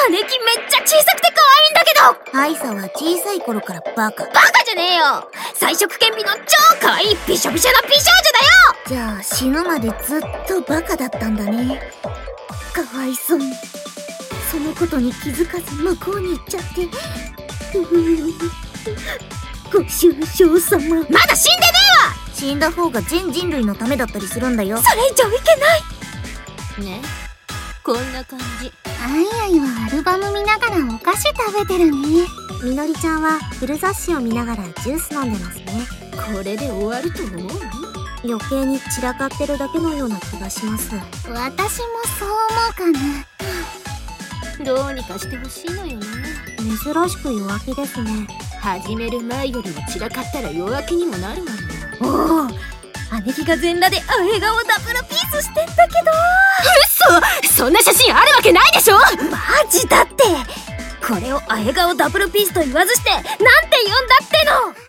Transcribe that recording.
姉貴めっちゃ小さくて可愛いんだけど。 アイサは小さい頃からバカ。 バカじゃねえよ。才色兼備の超可愛いびしょびしょな美少女だよ。 じゃあ死ぬまでずっとバカだったんだね。かわいそうに。そのことに気づかず向こうに行っちゃって。ご愁傷様。 まだ死んでねえわ。 死んだ方が全人類のためだったりするんだよ。 それ以上いけないね。こんな感じ。 アイアイはアルバム見ながらお菓子食べてるね。みのりちゃんは古雑誌を見ながらジュース飲んでますね。 これで終わると思う？ 余計に散らかってるだけのような気がします。私もそう思うかな。 どうにかしてほしいのよね。 珍しく弱気ですね。 始める前よりも散らかったら弱気にもなるわよ。おお、姉貴が全裸であえ顔ダブルピースしてんだけど。嘘！そんな写真あるわけないでしょ。マジだって。これをあえ顔ダブルピースと言わずしてなんて言うんだっての。